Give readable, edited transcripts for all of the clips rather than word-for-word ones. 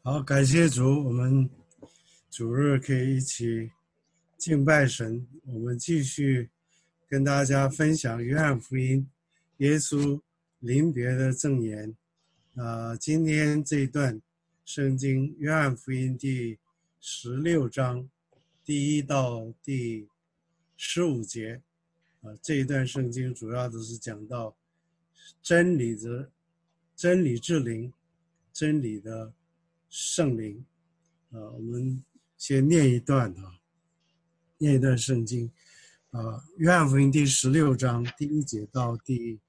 好，感谢主，我们主日可以一起敬拜神。我们继续跟大家分享约翰福音耶稣临别的赠言。今天这一段圣经约翰福音第16章第1到第15节，这一段圣经主要都是讲到真理之灵，真理的圣灵。我们先念一段圣经。约翰福音第16章第1节到第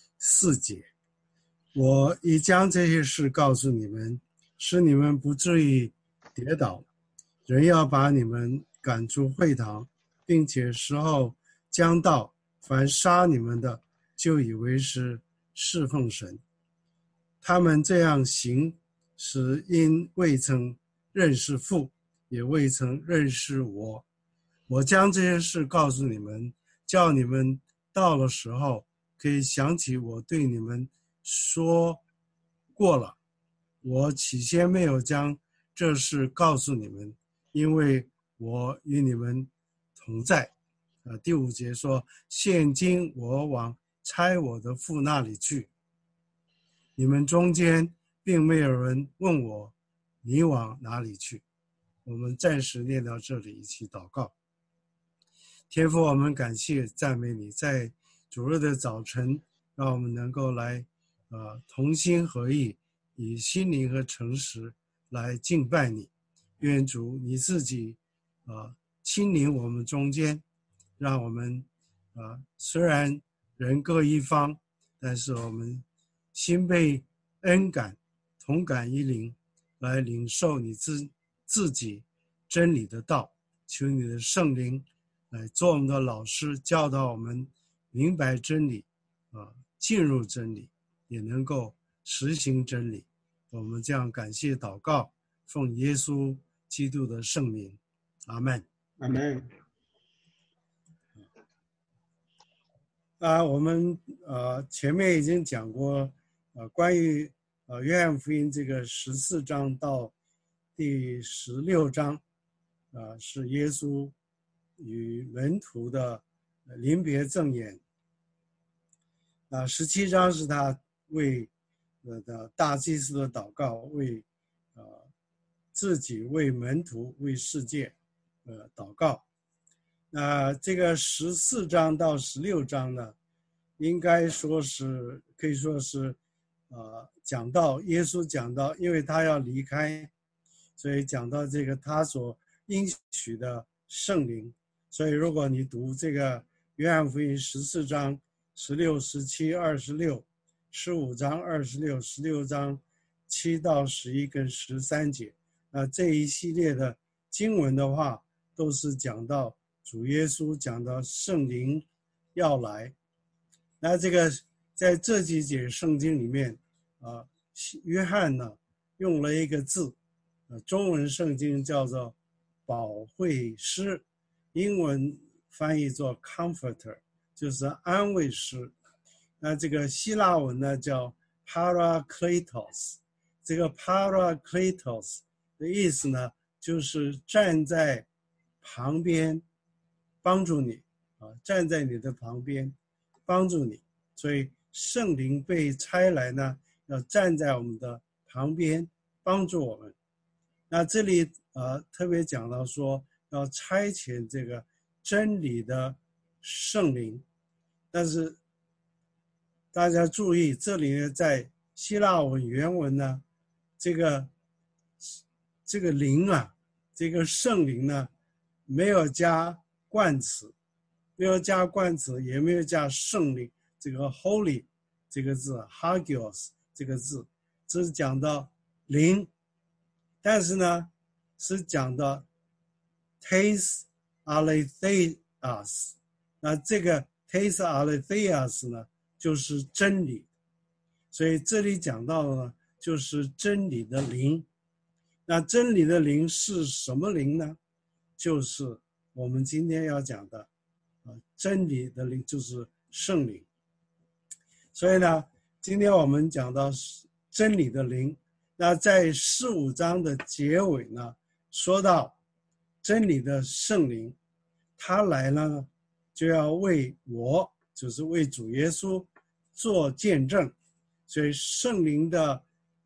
4节。我已将这些事告诉你们，使你们不至于跌倒。人要把你们赶出会堂，并且时候将到，凡杀你们的，就以为是侍奉神。他们这样行，是因未曾认识父，也未曾认识我。我将这些事告诉你们，叫你们到了时候可以想起我对你们说过了。我起先没有将这事告诉你们，因为我与你们同在。第5节说，现今我往差我的父那里去，你们中间并没有人问我，你往哪里去？我们暂时念到这里，一起祷告。天父，我们感谢赞美你，在主日的早晨，让我们能够来同心合意，以心灵和诚实来敬拜你。愿主你自己亲临我们中间，让我们虽然人各一方，但是我们心被恩感，同感一灵，来领受你自己真理的道。求你的圣灵来做我们的老师，教导我们明白真理，进入真理，也能够实行真理。我们这样感谢祷告，奉耶稣基督的圣名，阿们。 阿们。 我们前面已经讲过关于约翰福音这个14章到第16章是耶稣与门徒的临别赠言。17章是他为的大祭司的祷告，为自己、为门徒、为世界祷告。这个14章到16章呢，应该说是可以说是讲到耶稣讲到，因为他要离开，所以讲到这个他所应许的圣灵。所以如果你读这个约翰福音14章16、17、26、15章26、16章7到11跟13节，这一系列的经文的话，都是讲到主耶稣讲到圣灵要来。那这个在这几节圣经里面约翰呢用了一个字，中文圣经叫做保惠师，英文翻译作 comforter， 就是安慰师。那这个希腊文呢叫 parakletos， 这个 parakletos 的意思呢就是站在旁边帮助你，站在你的旁边帮助你。所以圣灵被差来呢，要站在我们的旁边帮助我们。那这里特别讲到说要差遣这个真理的圣灵，但是大家注意，这里呢在希腊文原文呢，这个灵这个圣灵呢没有加冠词，没有加冠词，也没有加圣灵这个 holy 这个字 hagios 这个字，这是讲到灵，但是呢是讲到 tes aletheas， 那这个 tes aletheas 呢就是真理，所以这里讲到的呢就是真理的灵。那真理的灵是什么灵呢？就是我们今天要讲的真理的灵，就是圣灵。所以呢今天我们讲到真理的灵， 那在15章的结尾呢，说到真理的圣灵，他来了呢，就要为我，就是为主耶稣做见证。所以圣灵的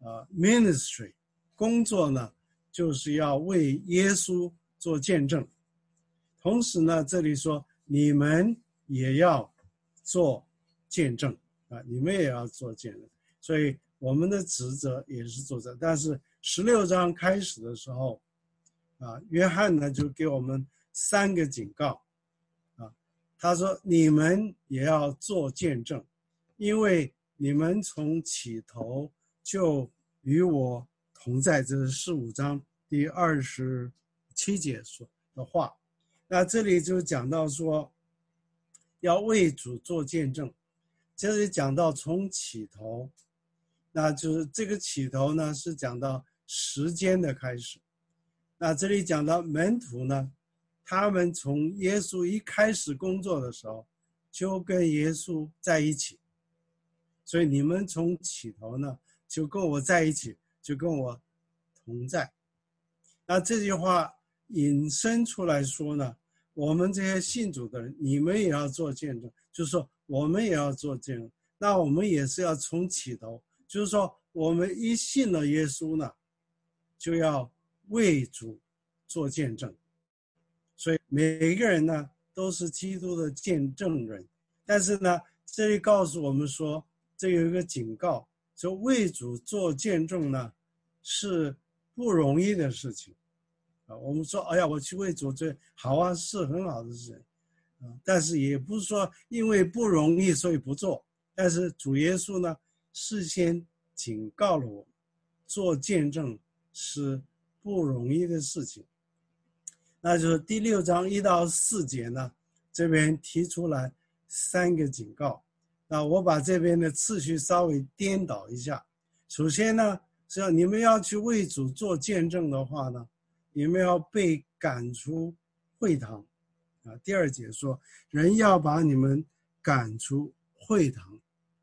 ministry 工作呢，就是要为耶稣做见证。同时呢，这里说你们也要做见证啊，你们也要做见证。所以我们的职责也是做这。但是16章开始的时候啊，约翰呢就给我们3个警告啊，他说你们也要做见证，因为你们从起头就与我同在。这是15章第27节说的话。那这里就讲到说要为主做见证，这里讲到从起头，那就是这个起头呢是讲到时间的开始。那这里讲到门徒呢，他们从耶稣一开始工作的时候就跟耶稣在一起，所以你们从起头呢就跟我在一起，就跟我同在。那这句话引申出来说呢，我们这些信主的人，你们也要做见证，就是说我们也要做见证。那我们也是要从起头，就是说我们一信了耶稣呢，就要为主做见证。所以每一个人呢都是基督的见证人。但是呢，这里告诉我们说，这有一个警告，就为主做见证呢是不容易的事情啊。我们说哎呀，我去为主做好啊，是很好的事情啊，但是也不是说因为不容易所以不做。但是主耶稣呢事先警告了我们，做见证是不容易的事情。那就是第6章1到4节呢，这边提出来3个警告。那我把这边的次序稍微颠倒一下。首先呢，是要你们要去为主做见证的话呢，你们要被赶出会堂啊。第2节说，人要把你们赶出会堂。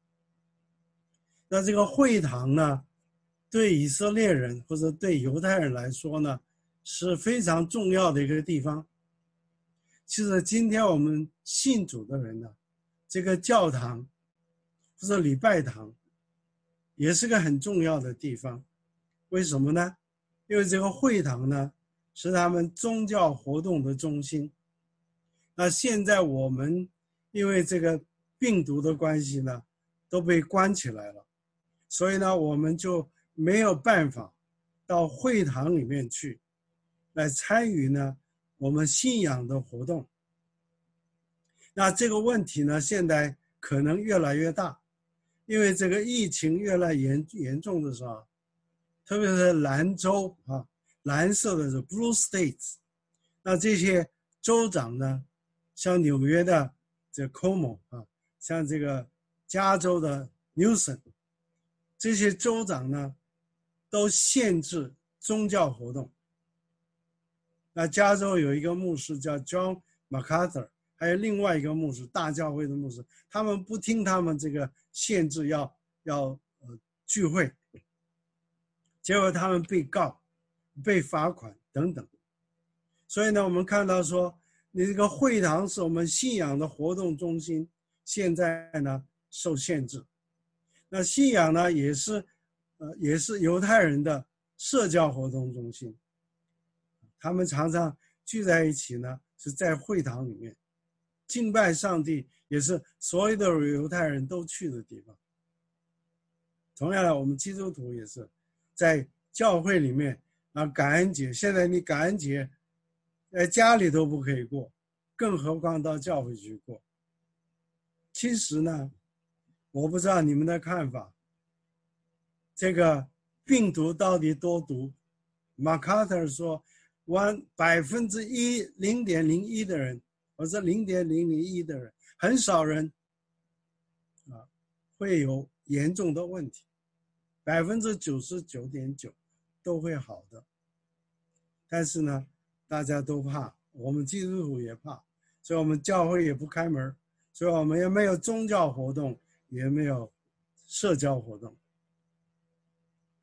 那这个会堂呢，对以色列人或者对犹太人来说呢，是非常重要的一个地方。其实今天我们信主的人呢，这个教堂或者礼拜堂也是个很重要的地方。为什么呢？因为这个会堂呢是他们宗教活动的中心。那现在我们因为这个病毒的关系呢，都被关起来了，所以呢我们就没有办法到会堂里面去来参与呢我们信仰的活动。那这个问题呢现在可能越来越大，因为这个疫情越来越严重的时候，特别是蓝州啊，蓝色的是 blue states， 那这些州长呢，像纽约的这 Cuomo 啊，像这个加州的 Newsom， 这些州长呢都限制宗教活动。那加州有一个牧师叫 John MacArthur， 还有另外一个牧师，大教会的牧师，他们不听他们这个限制要聚会，结果他们被告、被罚款等等。所以呢，我们看到说，你这个会堂是我们信仰的活动中心，现在呢受限制。那信仰呢也是犹太人的社交活动中心。他们常常聚在一起呢，是在会堂里面敬拜上帝，也是所有的犹太人都去的地方。同样的，我们基督徒也是在教会里面啊，感恩节，现在你感恩节在家里都不可以过，更何况到教会去过。其实呢，我不知道你们的看法，这个病毒到底多毒？马卡特说0.01的人，或者0.001的人，很少人啊会有严重的问题，99.9%都会好的。但是呢，大家都怕，我们基督徒也怕，所以我们教会也不开门，所以我们也没有宗教活动，也没有社交活动。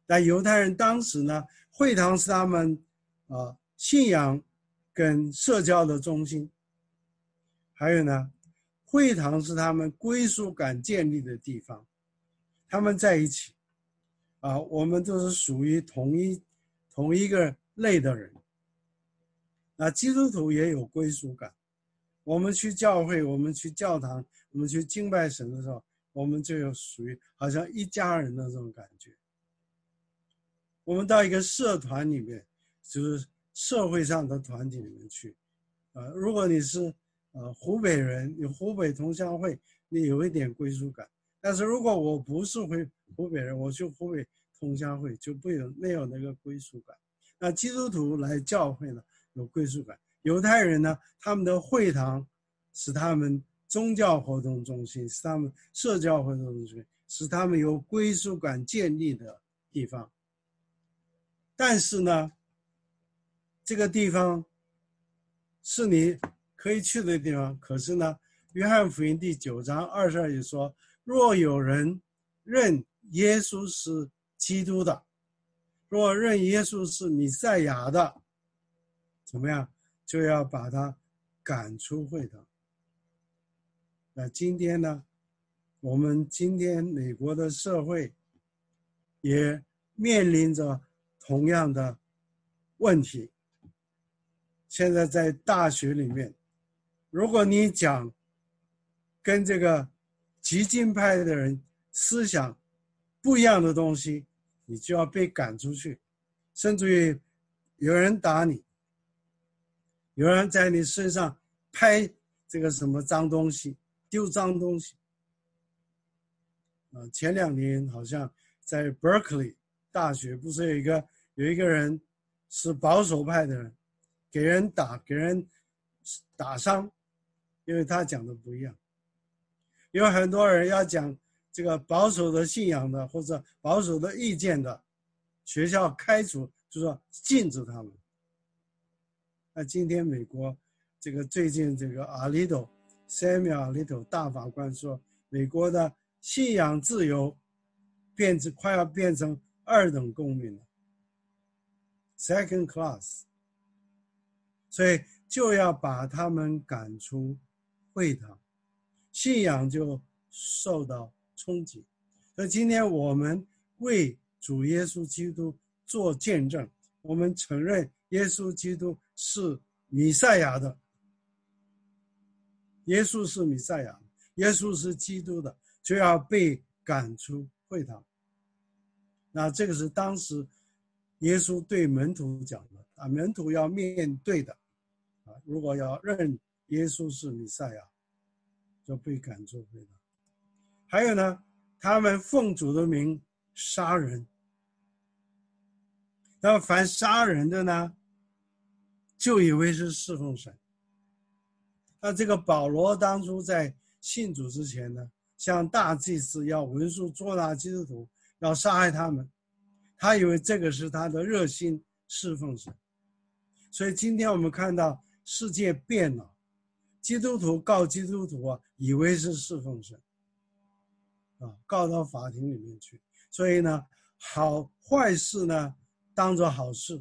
但犹太人当时呢，会堂是他们信仰跟社交的中心，还有呢，会堂是他们归属感建立的地方，他们在一起我们都是属于同一个类的人。那基督徒也有归属感，我们去教会，我们去教堂，我们去敬拜神的时候，我们就有属于好像一家人的这种感觉。我们到一个社团里面，就是社会上的团体里面去如果你是湖北人，有湖北同乡会，你有一点归属感。但是如果我不是湖北人，我去湖北同乡会，就没有那个归属感。那基督徒来教会呢，有归属感。犹太人呢，他们的会堂是他们宗教活动中心，是他们社交活动中心，是他们有归属感建立的地方。但是呢，这个地方是你可以去的地方，可是呢，约翰福音第9章22节说，若有人认耶稣是基督的，若认耶稣是弥赛亚的，怎么样，就要把他赶出会堂。那今天呢，我们今天美国的社会也面临着同样的问题。现在在大学里面，如果你讲跟这个激进派的人思想不一样的东西，你就要被赶出去，甚至于有人打你，有人在你身上拍这个什么脏东西，丢脏东西。前2年好像在 Berkeley 大学，不是有一个人是保守派的人，给人打伤，因为他讲的不一样。有很多人要讲这个保守的信仰的或者保守的意见的，学校开除，就说禁止他们。那今天美国这个最近这个Samuel Alito 大法官说，美国的信仰自由快要变成2等公民了 ，second class， 所以就要把他们赶出会堂，信仰就受到冲击。所以今天我们为主耶稣基督做见证，我们承认耶稣基督是弥赛亚的，耶稣是弥赛亚，耶稣是基督的，就要被赶出会堂。那这个是当时耶稣对门徒讲的门徒要面对的如果要认耶稣是弥赛亚，就被赶出会堂。还有呢，他们奉主的名杀人，那凡杀人的呢，就以为是侍奉神。那这个保罗当初在信主之前呢，向大祭司要文书捉拿基督徒，要杀害他们，他以为这个是他的热心侍奉神。所以今天我们看到世界变了，基督徒告基督徒以为是侍奉神告到法庭里面去。所以呢，坏事呢当作好事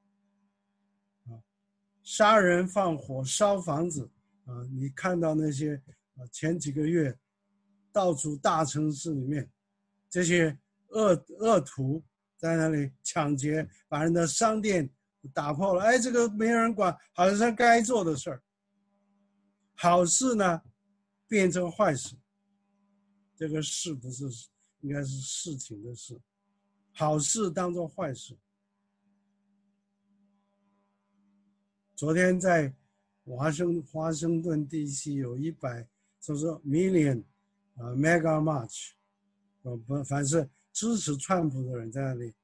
杀人放火烧房子你看到那些前几个月到处大城市里面这些恶徒在那里抢劫，把人的商店打破了，这个没人管，好像该做的事儿。好事呢变成坏事，这个事不是应该是事情的事，好事当作坏事。昨天在华盛顿 DC 有就是million mega march 凡是支持川普的人在那里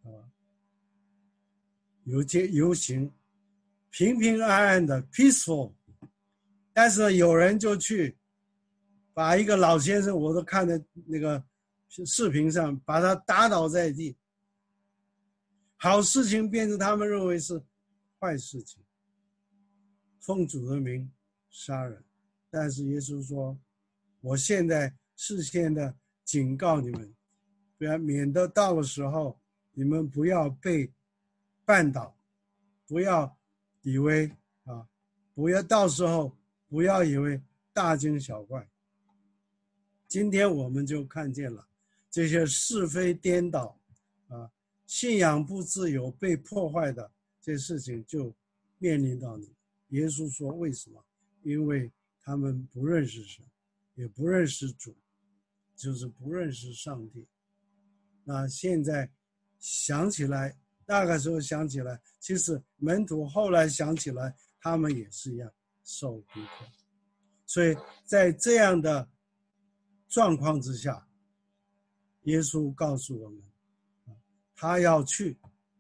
游行，平平安安的 peaceful。 但是呢，有人就去把一个老先生，我都看在那个视频上，把他打倒在地。好事情变成他们认为是坏事情，奉主的名杀人。但是耶稣说，我现在事先的警告你们，免得到的时候你们不要被绊倒，不要以为不要到时候不要以为大惊小怪。今天我们就看见了这些是非颠倒信仰不自由被破坏的这事情就面临到你。耶稣说为什么？因为他们不认识神，也不认识主，就是不认识上帝。那现在想起来，那个时候想起来，其实门徒后来想起来，他们也是一样受逼迫。所以在这样的状况之下，耶稣告诉我们，他要去，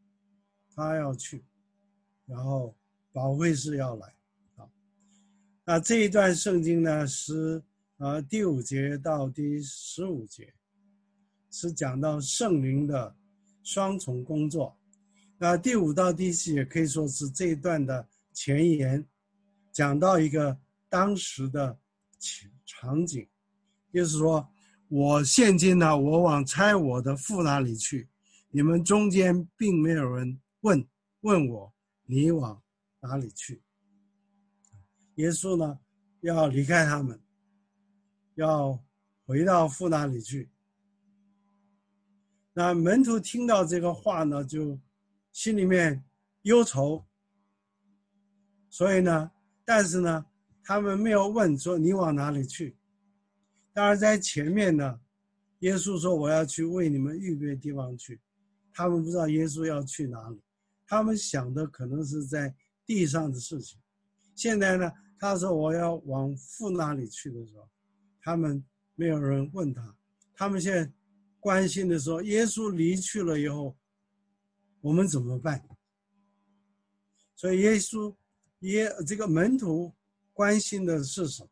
然后保惠师要来。那这一段圣经呢，是第5节到第15节，是讲到圣灵的双重工作。那第5到第7节可以说是这一段的前言，讲到一个当时的场景，就是说我现今呢，我往差我的父那里去，你们中间并没有人问我你往哪里去。耶稣呢要离开他们，要回到父那里去。那门徒听到这个话呢，就心里面忧愁，所以呢，但是呢，他们没有问说你往哪里去。当然在前面呢，耶稣说我要去为你们预备地方去，他们不知道耶稣要去哪里，他们想的可能是在地上的事情。现在呢，他说我要往父那里去的时候，他们没有人问他，他们现在关心的说耶稣离去了以后我们怎么办。所以这个门徒关心的是什么？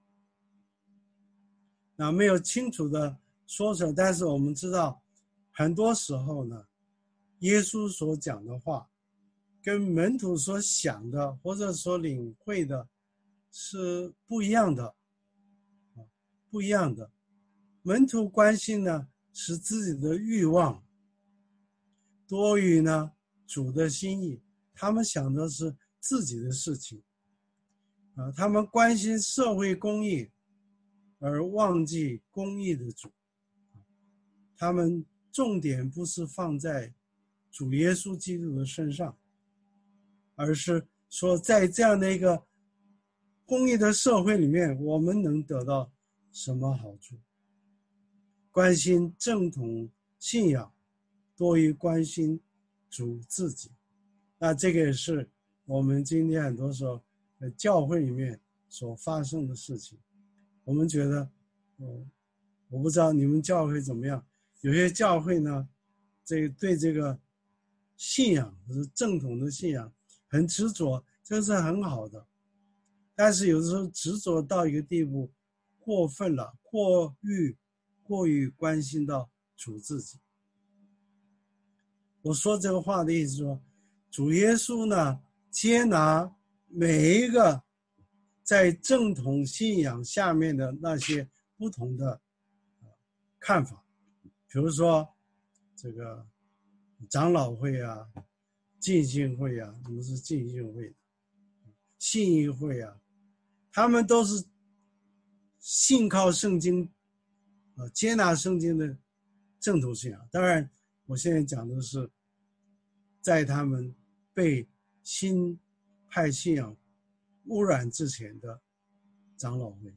那没有清楚的说出来，但是我们知道很多时候呢，耶稣所讲的话跟门徒所想的或者所领会的是不一样的，不一样的。门徒关心呢是自己的欲望多于呢主的心意，他们想的是自己的事情他们关心社会公义而忘记公义的主，他们重点不是放在主耶稣基督的身上，而是说在这样的一个公义的社会里面，我们能得到什么好处？关心正统信仰多于关心主自己。那这个也是我们今天很多时候在教会里面所发生的事情。我们觉得我不知道你们教会怎么样，有些教会呢对这个信仰就是正统的信仰很执着，这是很好的，但是有的时候执着到一个地步过分了，过于关心到主自己。我说这个话的意思说，主耶稣呢接纳每一个在正统信仰下面的那些不同的看法，比如说这个长老会啊、浸信会啊，什么是浸信会的？信义会啊，他们都是信靠圣经接纳圣经的正统信仰。当然我现在讲的是在他们被新派信仰污染之前的长老会，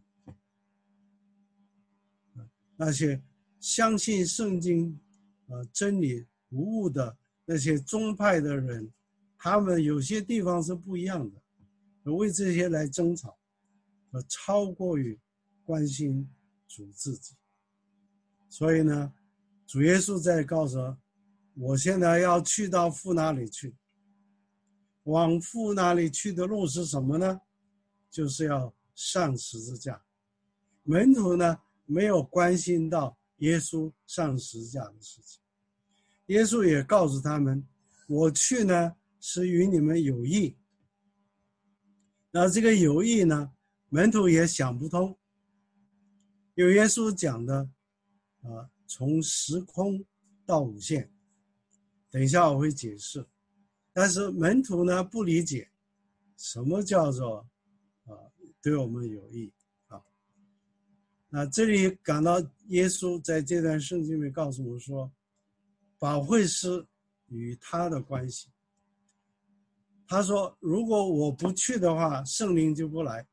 那些相信圣经真理无误的那些宗派的人，他们有些地方是不一样的，为这些来争吵超过于关心主自己。所以呢，主耶稣在告诉我现在要去到父那里去。往父那里去的路是什么呢？就是要上十字架。门徒呢没有关心到耶稣上十字架的事情，耶稣也告诉他们，我去呢是与你们有益。那这个有益呢，门徒也想不通。有耶稣讲的从时空到无限， 等一下我会解释。但是门徒呢不理解什么叫做对我们有益啊。那这里讲到耶稣在这段圣经里告诉我们说，保惠师与他的关系。他说如果我不去的话，圣灵就不来。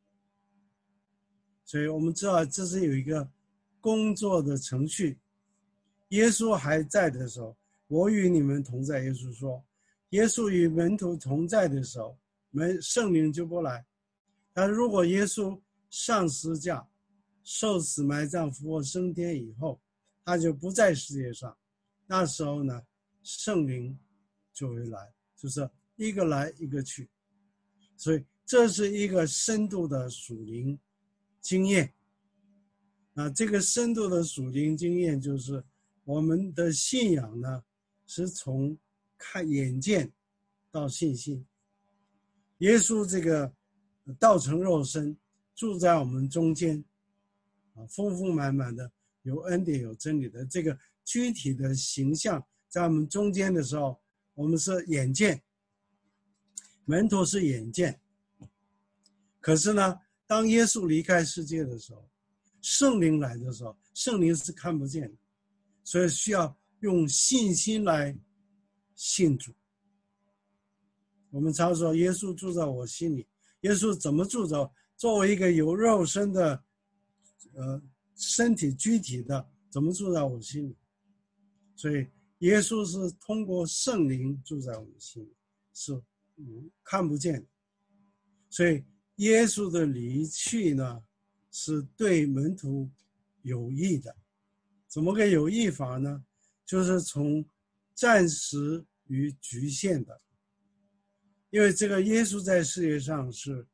所以我们知道这是有一个工作的程序。耶稣还在的时候，我与你们同在，耶稣说，耶稣与门徒同在的时候，圣灵就不来。但如果耶稣上十字架受死埋葬复活升天以后，他就不在世界上，那时候呢，圣灵就会来，就是一个来一个去。所以这是一个深度的属灵经验。这个深度的属灵经验就是我们的信仰呢，是从看眼见到信心。耶稣这个道成肉身住在我们中间，丰丰满满的，有恩典有真理的这个具体的形象在我们中间的时候，我们是眼见，门徒是眼见。可是呢，当耶稣离开世界的时候，圣灵来的时候，圣灵是看不见的，所以需要用信心来信主。我们常说耶稣住在我心里，耶稣怎么住着？作为一个有肉身的身体具体的，怎么住在我心里？所以耶稣是通过圣灵住在我们心里，是看不见的。所以耶稣的离去呢，是对门徒有益的。怎么个有益法呢？就是从暂时与局限的。因为这个耶稣在世界上是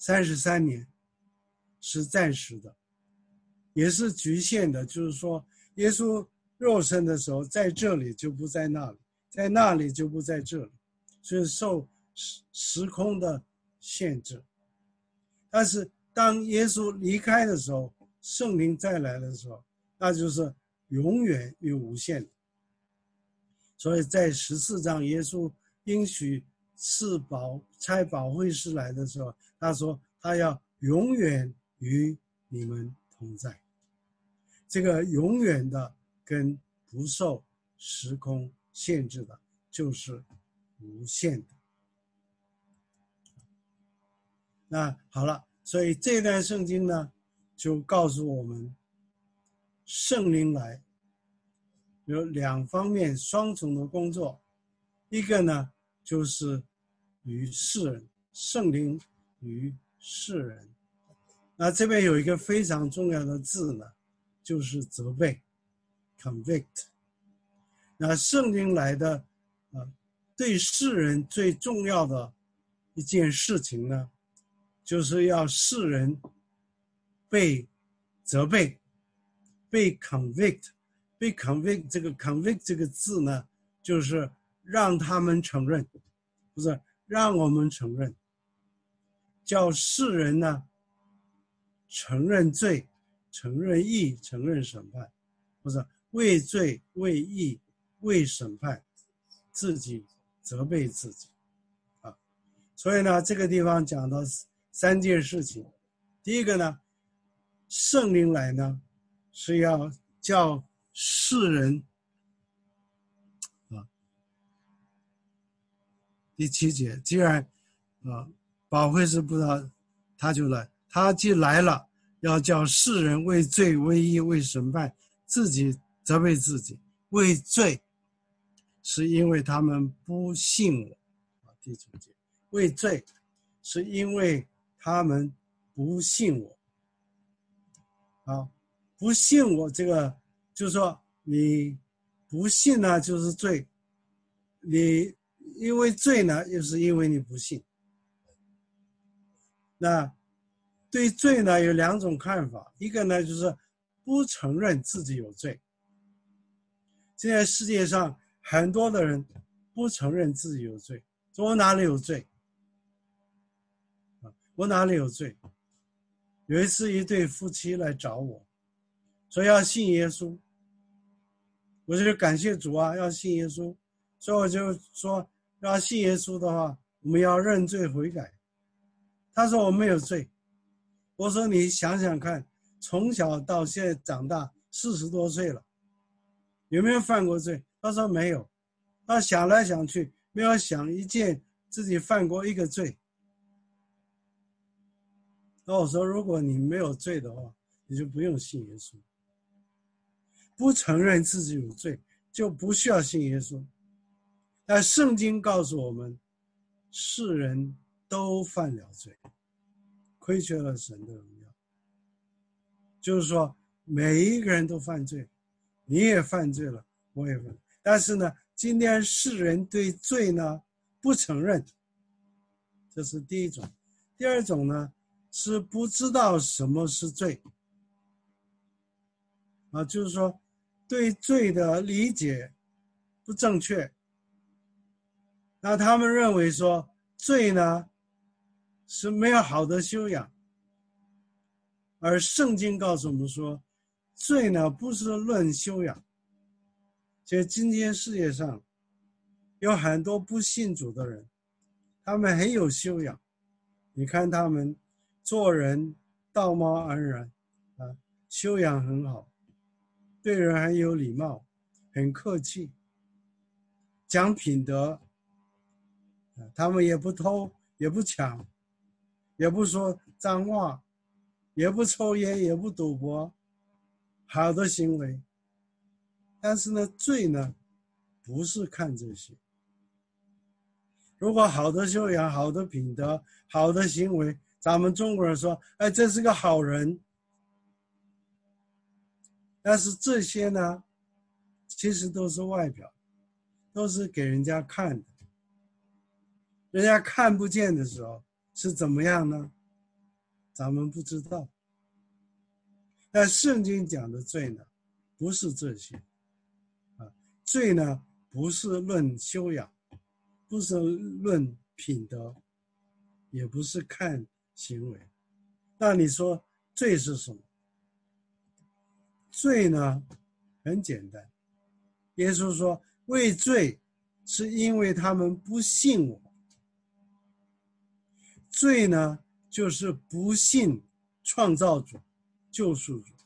33年，是暂时的，也是局限的。就是说耶稣肉身的时候，在这里就不在那里，在那里就不在这里，所以受时空的限制。但是当耶稣离开的时候，圣灵再来的时候，那就是永远与无限的。所以在14章，耶稣应许差保惠师来的时候，他说他要永远与你们同在。这个永远的跟不受时空限制的，就是无限的。那好了，所以这段圣经呢，就告诉我们，圣灵来有2方面双重的工作。一个呢，就是与世人，圣灵与世人。那这边有一个非常重要的字呢，就是责备 convict。 那圣灵来的对世人最重要的一件事情呢，就是要世人被责备，被 convict。 被 convict， 这个 convict 这个字呢，就是让他们承认，不是让我们承认，叫世人呢承认罪，承认义，承认审判，不是为罪为义为审判，自己责备自己所以呢，这个地方讲到3件事情。第一个呢，圣灵来呢是要叫世人第7节，既然保惠师不知道，他就来，他既来了，要叫世人为罪为义为审判，自己责备自己。为罪是因为他们不信我第9节，为罪是因为他们不信我不信我，这个就是说你不信呢就是罪，你因为罪呢又是因为你不信。那对罪呢有2种看法，一个呢就是不承认自己有罪。现在世界上很多的人不承认自己有罪，说我哪里有罪我哪里有罪。有一次一对夫妻来找我，说要信耶稣，我就感谢主要信耶稣。 所以我就说，要信耶稣的话，我们要认罪悔改。他说我没有罪，我说你想想看，从小到现在长大40多岁了，有没有犯过罪？他说没有。他想来想去，没有想一件自己犯过一个罪。那我说，如果你没有罪的话，你就不用信耶稣。不承认自己有罪，就不需要信耶稣。但圣经告诉我们，世人都犯了罪，亏缺了神的荣耀。就是说，每一个人都犯罪，你也犯罪了，我也犯罪。但是呢，今天世人对罪呢不承认，这是第一种。第二种呢是不知道什么是罪，就是说对罪的理解不正确。那他们认为说罪呢是没有好的修养，而圣经告诉我们说，罪呢不是论修养。就今天世界上有很多不信主的人，他们很有修养，你看他们做人道貌岸然，修养很好，对人很有礼貌，很客气，讲品德，他们也不偷，也不抢，也不说脏话，也不抽烟，也不赌博，好的行为。但是呢，罪呢，不是看这些。如果好的修养、好的品德、好的行为，咱们中国人说，哎，这是个好人。但是这些呢，其实都是外表，都是给人家看的。人家看不见的时候是怎么样呢？咱们不知道。但圣经讲的罪呢，不是这些。罪呢，不是论修养，不是论品德，也不是看行为。那你说罪是什么？罪呢，很简单。耶稣说，为罪是因为他们不信我。罪呢，就是不信创造主、救赎主。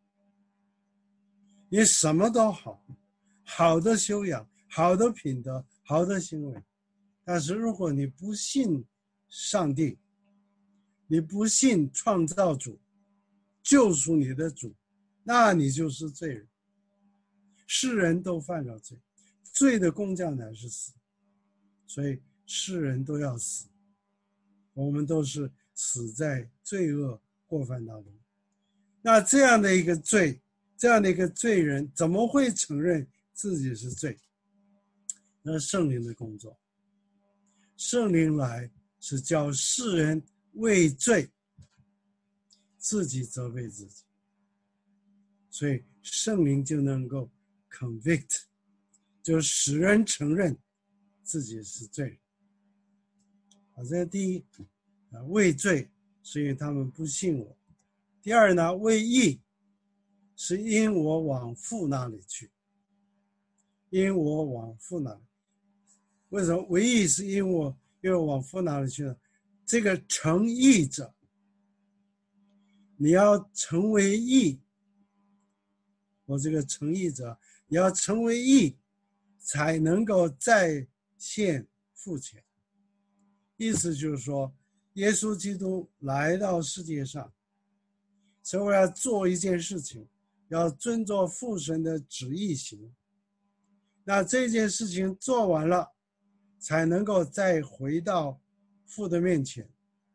你什么都好，好的修养、好的品德、好的行为，但是如果你不信上帝，你不信创造主、救赎你的主，那你就是罪人。世人都犯了罪，罪的工价乃是死，所以世人都要死。我们都是死在罪恶过犯当中。那这样的一个罪，这样的一个罪人，怎么会承认自己是罪？那圣灵的工作，圣灵来是叫世人为罪，自己责备自己，所以圣灵就能够 convict， 就使人承认自己是罪人。这是第一，为罪是因为他们不信我。第二呢，为义是因我往父那里去，因我往父那里。为什么为义是因我往父那里去呢？这个成义者，你要成为义，我这个成义者，你要成为义，才能够再现父前。意思就是说，耶稣基督来到世界上，所以我要做一件事情，要遵照父神的旨意行。那这件事情做完了，才能够再回到父的面前。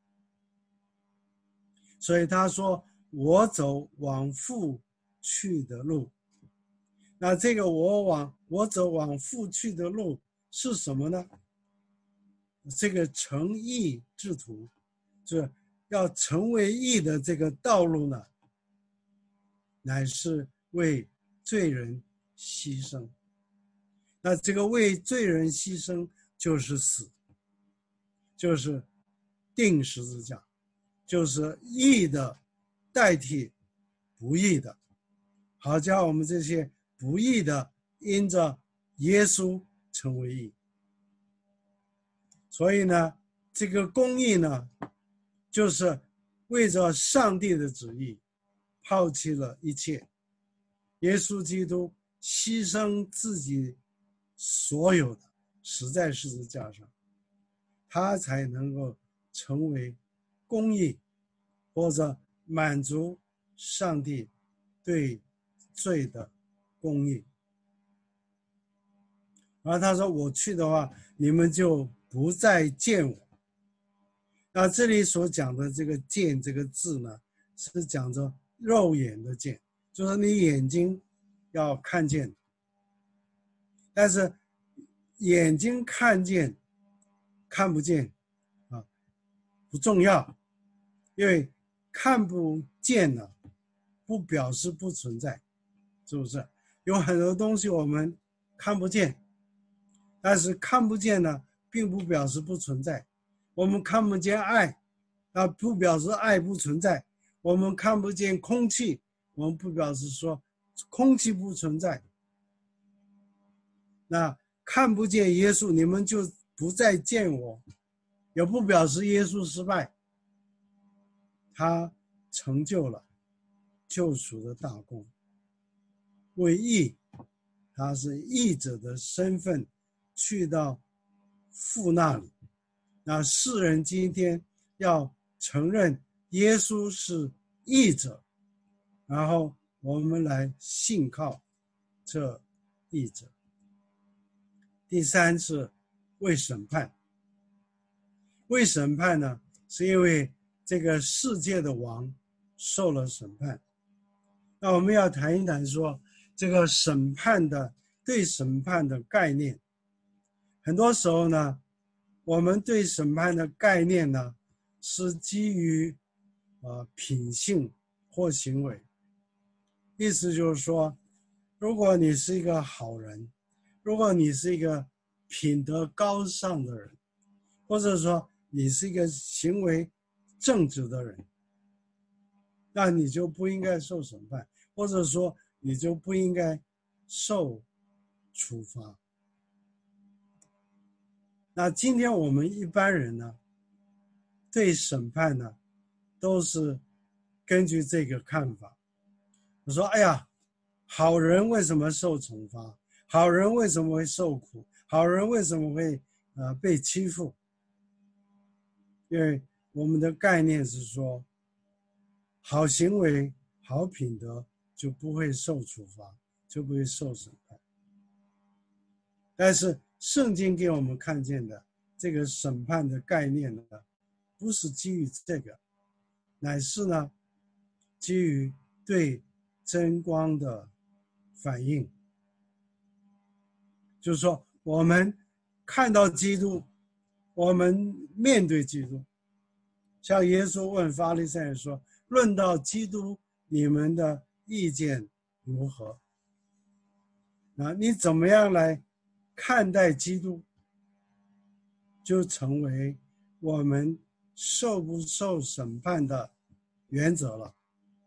所以他说，我走往父去的路。那这个我走往父去的路是什么呢？这个成义之途，就是要成为义的这个道路呢，乃是为罪人牺牲。那这个为罪人牺牲就是死，就是钉十字架，就是义的代替不义的，好叫我们这些不义的因着耶稣成为义。所以呢，这个公义呢，就是为着上帝的旨意，抛弃了一切。耶稣基督牺牲自己所有的，死在十字架上，他才能够成为公义，或者满足上帝对罪的公义。然后他说：“我去的话，你们就不再见我。”那这里所讲的这个“见”这个字呢，是讲着肉眼的见，就是你眼睛要看见，但是眼睛看见看不见啊，不重要，因为看不见呢，不表示不存在，是不是？有很多东西我们看不见，但是看不见呢，并不表示不存在。我们看不见爱，那不表示爱不存在。我们看不见空气，我们不表示说空气不存在。那看不见耶稣，你们就不再见我，也不表示耶稣失败。他成就了救赎的大功，为义，他是义者的身份去到父那里。那世人今天要承认耶稣是义者，然后我们来信靠这义者。第三是为审判。为审判呢，是因为这个世界的王受了审判。那我们要谈一谈说这个审判的对审判的概念。很多时候呢，我们对审判的概念呢，是基于品性或行为。意思就是说，如果你是一个好人，如果你是一个品德高尚的人，或者说你是一个行为正直的人，那你就不应该受审判，或者说你就不应该受处罚。那今天我们一般人呢，对审判呢，都是根据这个看法。我说：“哎呀，好人为什么受惩罚？好人为什么会受苦？好人为什么会被欺负？”因为我们的概念是说，好行为、好品德就不会受处罚，就不会受审判。但是圣经给我们看见的这个审判的概念呢，不是基于这个，乃是呢基于对真光的反应。就是说，我们看到基督，我们面对基督，像耶稣问法利赛人说：“论到基督，你们的意见如何？”你怎么样来看待基督，就成为我们受不受审判的原则了。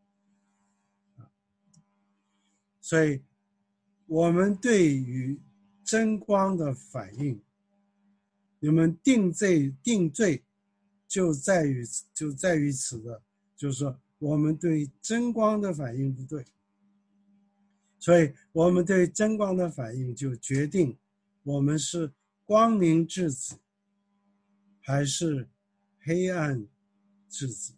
所以，我们对于真光的反应，你们定罪就在于此的，就是说我们对真光的反应不对，所以我们对真光的反应就决定我们是光明之子还是黑暗之子。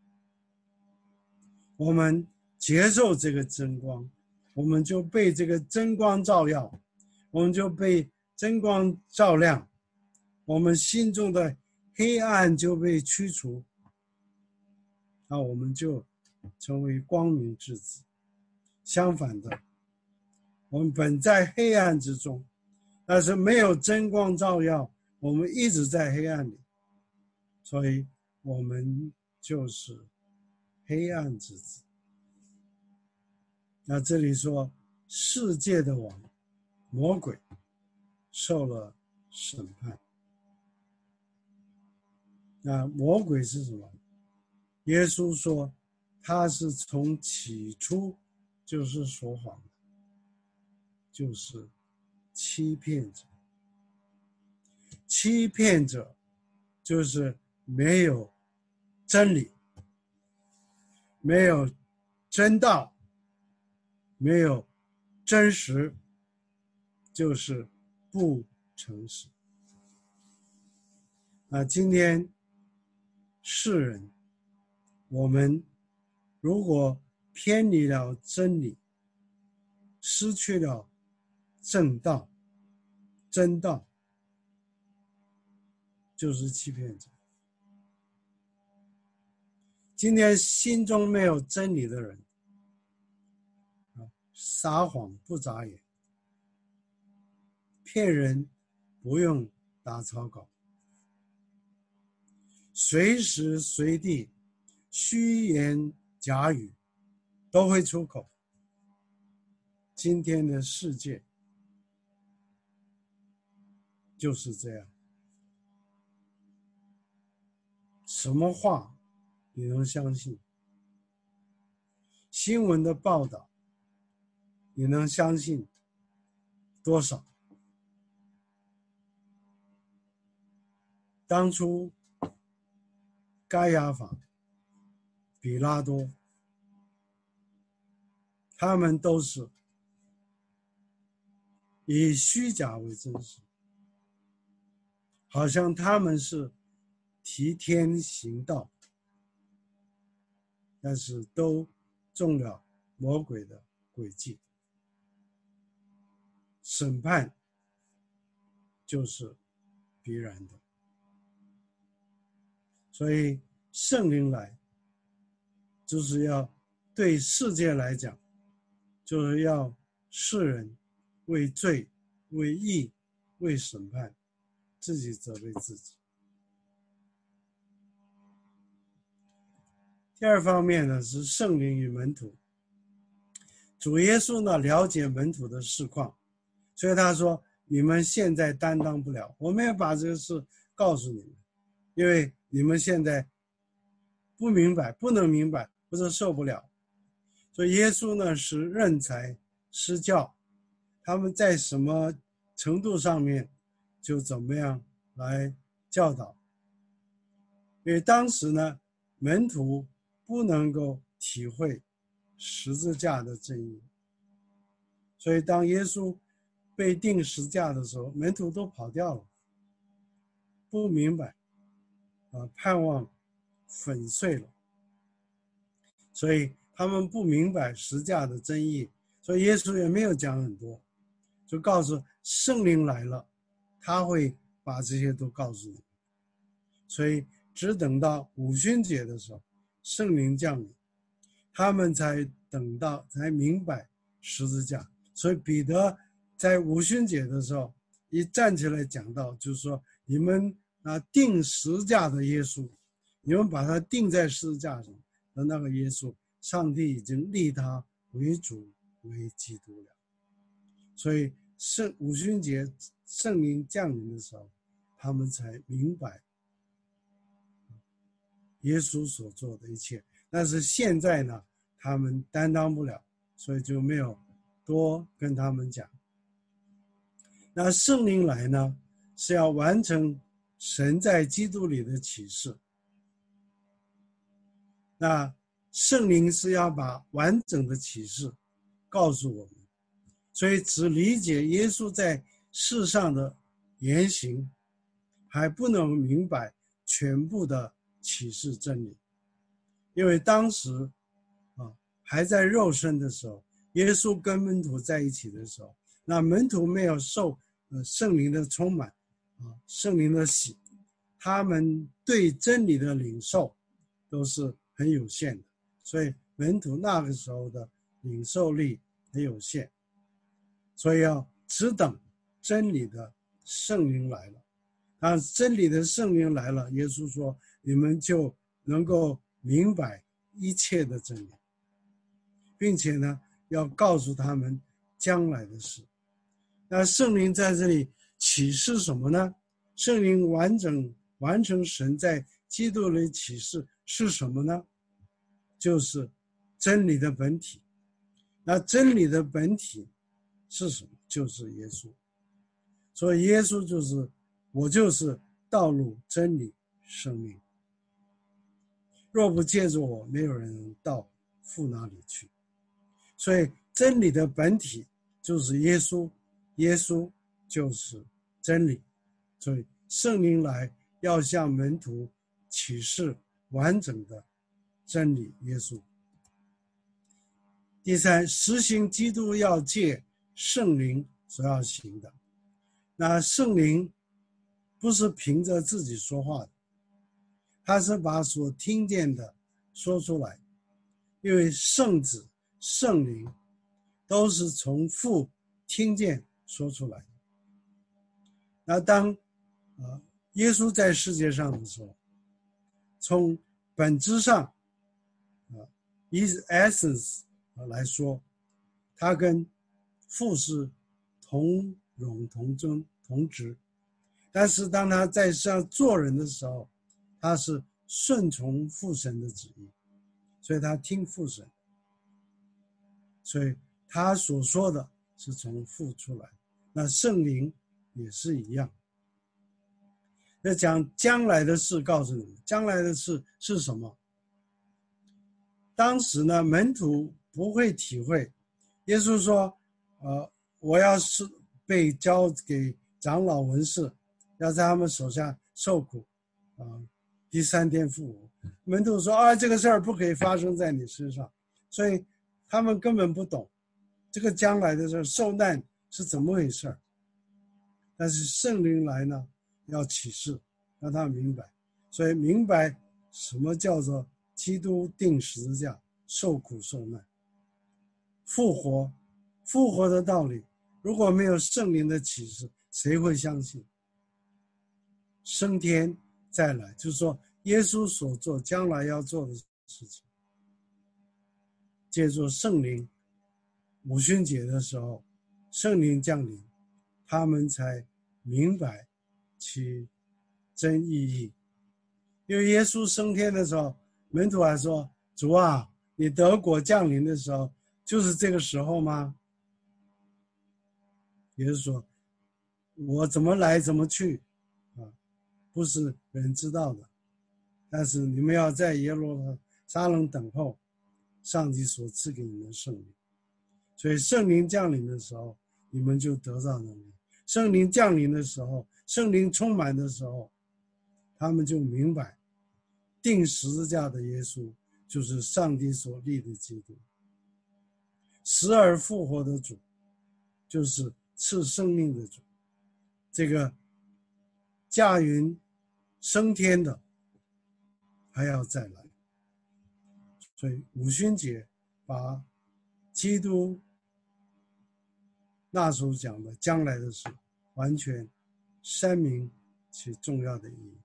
我们接受这个真光，我们就被这个真光照耀，我们就被真光照亮，我们心中的黑暗就被驱除，那我们就成为光明之子。相反的，我们本在黑暗之中，但是没有真光照耀，我们一直在黑暗里，所以我们就是黑暗之子。那这里说世界的王魔鬼受了审判。那魔鬼是什么？耶稣说他是从起初就是说谎的，就是欺骗者。 欺骗者就是没有真理，没有真道，没有真实，就是不诚实。今天世人，我们如果偏离了真理，失去了正道，真道，就是欺骗者。今天心中没有真理的人，撒谎不眨眼，骗人不用打草稿，随时随地虚言假语都会出口。今天的世界就是这样，什么话你能相信？新闻的报道你能相信多少？当初该亚法、比拉多，他们都是以虚假为真实，好像他们是替天行道，但是都中了魔鬼的诡计。审判就是必然的，所以圣灵来就是要对世界来讲，就是要世人为罪、为义、为审判，自己责备自己。第二方面呢，是圣灵与门徒。主耶稣呢，了解门徒的事况，所以他说：你们现在担当不了，我们要把这个事告诉你们，因为你们现在不明白，不能明白，或者受不了。所以耶稣呢，是任才施教，他们在什么程度上面就怎么样来教导。因为当时呢，门徒不能够体会十字架的真义，所以当耶稣被钉十字架的时候，门徒都跑掉了，不明白，盼望粉碎了，所以他们不明白十字架的真义，所以耶稣也没有讲很多，就告诉圣灵来了，他会把这些都告诉你。所以只等到五旬节的时候，圣灵降临，他们才明白十字架。所以彼得在五旬节的时候一站起来讲到，就是说你们钉十字架的耶稣，你们把他钉在十字架上的那个耶稣，上帝已经立他为主为基督了。所以五旬节圣灵降临的时候，他们才明白耶稣所做的一切。但是现在呢，他们担当不了，所以就没有多跟他们讲。那圣灵来呢，是要完成神在基督里的启示。那圣灵是要把完整的启示告诉我们，所以只理解耶稣在世上的言行，还不能明白全部的启示真理。因为当时还在肉身的时候，耶稣跟门徒在一起的时候，那门徒没有受圣灵的充满，圣灵的洗，他们对真理的领受都是很有限的，所以门徒那个时候的领受力很有限，所以要只等真理的圣灵来了。当真理的圣灵来了，耶稣说你们就能够明白一切的真理，并且呢要告诉他们将来的事。那圣灵在这里启示什么呢？圣灵完成神在基督里启示是什么呢？就是真理的本体。那真理的本体是什么？就是耶稣。所以耶稣就是我就是道路、真理、生命。若不借着我，没有人能到父那里去。所以真理的本体就是耶稣，耶稣就是真理。所以圣灵来要向门徒启示完整的真理耶稣。第三，实行基督要借圣灵所要行的。那圣灵不是凭着自己说话的，他是把所听见的说出来，因为圣子、圣灵都是从父听见说出来的。那当耶稣在世界上的时候，从本质上essence 来说，他跟父是同荣同尊同职。但是当他在世上做人的时候，他是顺从父神的旨意，所以他听父神，所以他所说的是从父出来。那圣灵也是一样。那讲将来的事，告诉你们将来的事是什么。当时呢，门徒不会体会。耶稣说我要是被交给长老文士，要在他们手下受苦第3天复活。门徒说这个事儿不可以发生在你身上，所以他们根本不懂这个将来的事，受难是怎么回事。但是圣灵来呢，要启示，让他明白。所以明白什么叫做基督钉十字架，受苦受难，复活的道理。如果没有圣灵的启示，谁会相信？升天再来，就是说耶稣所做将来要做的事情，借助圣灵五旬节的时候，圣灵降临，他们才明白其真意义。因为耶稣升天的时候，门徒还说，主啊，你得国降临的时候就是这个时候吗？也就是说，我怎么来怎么去不是人知道的。但是你们要在耶路撒冷等候上帝所赐给你们的圣灵。所以圣灵降临的时候，你们就得到能力。圣灵降临的时候，圣灵充满的时候，他们就明白钉十字架的耶稣就是上帝所立的基督，死而复活的主就是赐生命的主。这个驾云升天的还要再来。所以五旬节把基督那时候讲的将来的事完全阐明其重要的意义。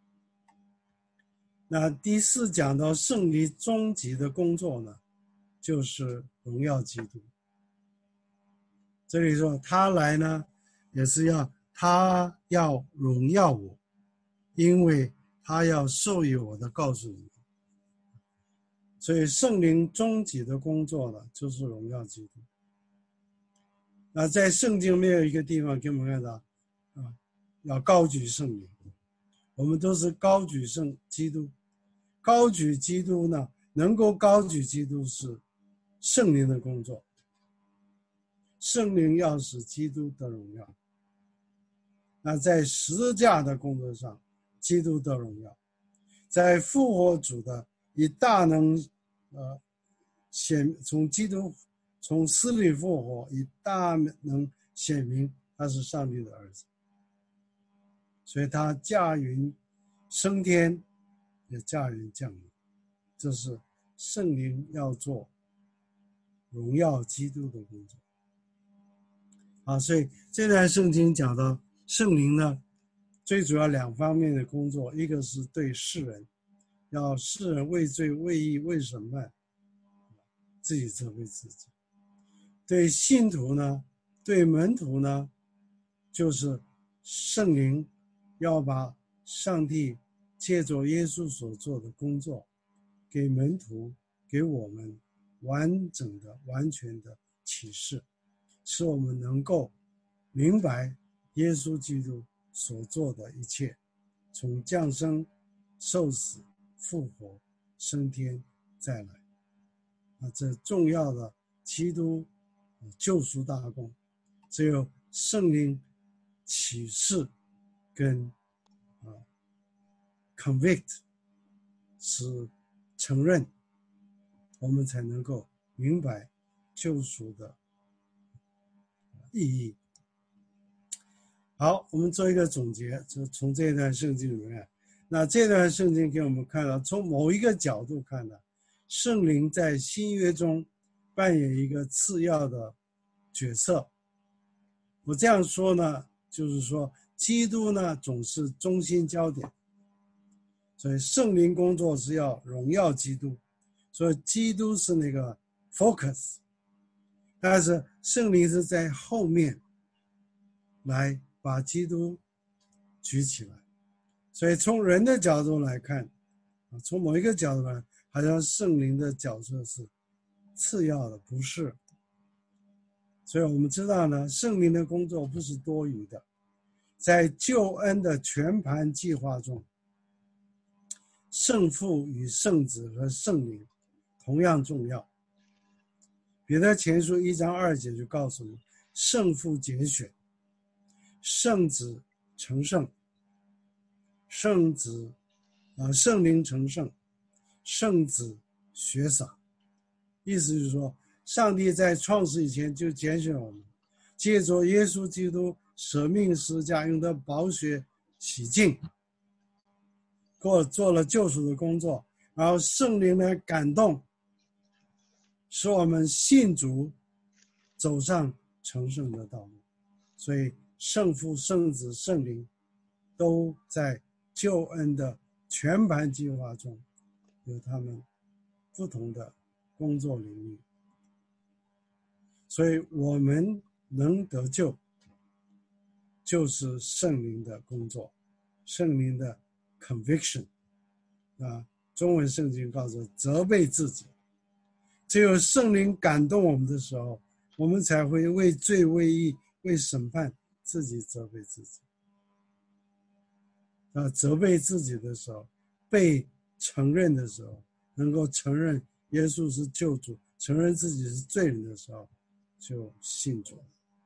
那第4讲到圣灵终极的工作呢，就是荣耀基督。这里说他来呢，也是他要荣耀我，因为他要授予我的告诉你们。所以圣灵终极的工作呢，就是荣耀基督。那在圣经没有一个地方给我们看到要高举圣灵，我们都是高举基督。高举基督呢，能够高举基督是圣灵的工作。圣灵要使基督得荣耀。那在十字架的工作上，基督得荣耀。在复活主的以大能从基督从死里复活，以大能显明他是上帝的儿子。所以他驾云升天，也驾云降临。这是圣灵要做荣耀基督的工作。所以这段圣经讲到圣灵呢，最主要2方面的工作，一个是对世人，要世人为罪为义为审判，自己责备自己。对信徒呢，对门徒呢，就是圣灵要把上帝借着耶稣所做的工作给门徒给我们完整的完全的启示，使我们能够明白耶稣基督所做的一切，从降生、受死、复活、升天再来。这重要的基督救赎大功，只有圣灵启示跟convict 是承认，我们才能够明白救赎的意义。好，我们做一个总结，就从这段圣经里面，那这段圣经给我们看到，从某一个角度看呢，圣灵在新约中扮演一个次要的角色。我这样说呢，就是说基督呢总是中心焦点，所以圣灵工作是要荣耀基督，所以基督是那个 focus， 但是圣灵是在后面来把基督举起来。所以从人的角度来看，从某一个角度来看，好像圣灵的角色是次要的，不是。所以我们知道呢，圣灵的工作不是多余的，在救恩的全盘计划中，圣父与圣子和圣灵同样重要。彼得前书1章2节就告诉我们，圣父拣选，圣子成圣，圣灵成圣，圣子学洒。意思就是说，上帝在创世以前就拣选我们，借着耶稣基督舍命十架，用的宝血洗净，做了救赎的工作，然后圣灵的感动，使我们信主走上成圣的道路。所以圣父、圣子、圣灵都在救恩的全盘计划中有他们不同的工作领域。所以我们能得救，就是圣灵的工作，圣灵的 conviction 中文圣经告诉我，责备自己。只有圣灵感动我们的时候，我们才会为罪、为义、为审判自己责备自己。责备自己的时候，被承认的时候，能够承认耶稣是救主，承认自己是罪人的时候，就信主。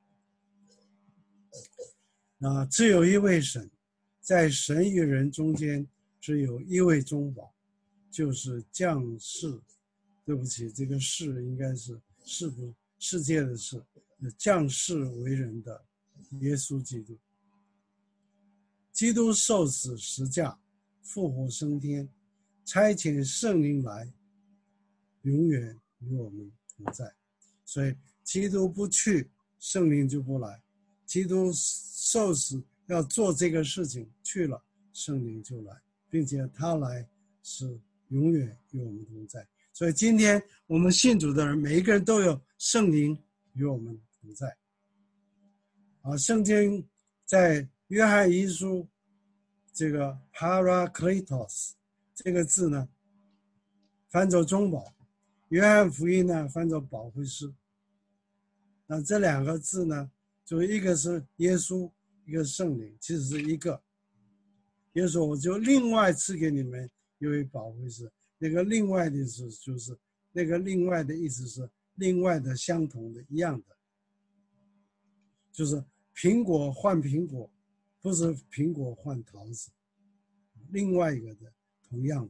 只有一位神，在神与人中间只有一位中保，就是降世，对不起，这个世应该是世界的世，降世为人的耶稣基督。基督受死十架，复活升天，差遣圣灵来，永远与我们同在。所以基督不去，圣灵就不来。基督受死要做这个事情，去了，圣灵就来，并且他来是永远与我们同在。所以今天我们信主的人，每一个人都有圣灵与我们同在。圣经在约翰一书这个 parakletos 这个字呢，翻作中保，约翰福音呢翻作保惠师。那这两个字呢，就一个是耶稣，一个圣灵，其实是一个。耶稣我就另外赐给你们一位保惠师，那个另外的意思就是那个另外的意思是另外的、相同的、一样的，就是苹果换苹果，不是苹果换桃子，另外一个的，同样的。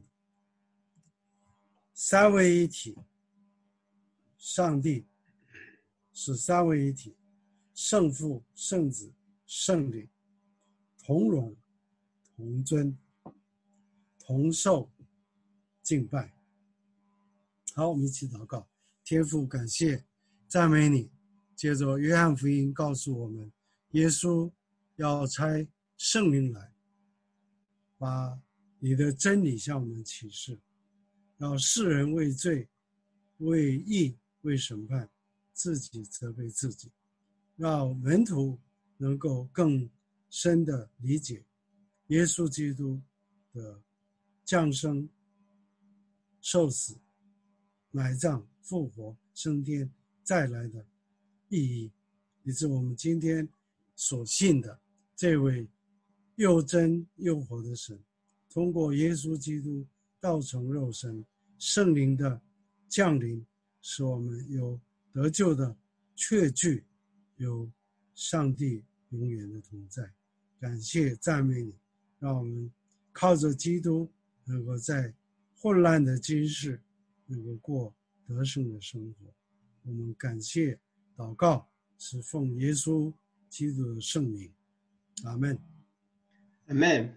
三位一体，上帝是三位一体，圣父、圣子、圣灵，同荣、同尊、同受敬拜。好，我们一起祷告。天父，感谢赞美你，接着约翰福音告诉我们，耶稣要差圣灵来，把你的真理向我们启示，让世人为罪、为义、为审判，自己责备自己，让门徒能够更深的理解耶稣基督的降生、受死、埋葬、复活、升天再来的意义，以致我们今天所信的这位又真又活的神，通过耶稣基督道成肉身，圣灵的降临，使我们有得救的确据，有上帝永远的同在。感谢赞美你，让我们靠着基督能够在混乱的今世能够过得胜的生活。我们感谢祷告是奉耶稣基督的圣名，阿们。 Amen.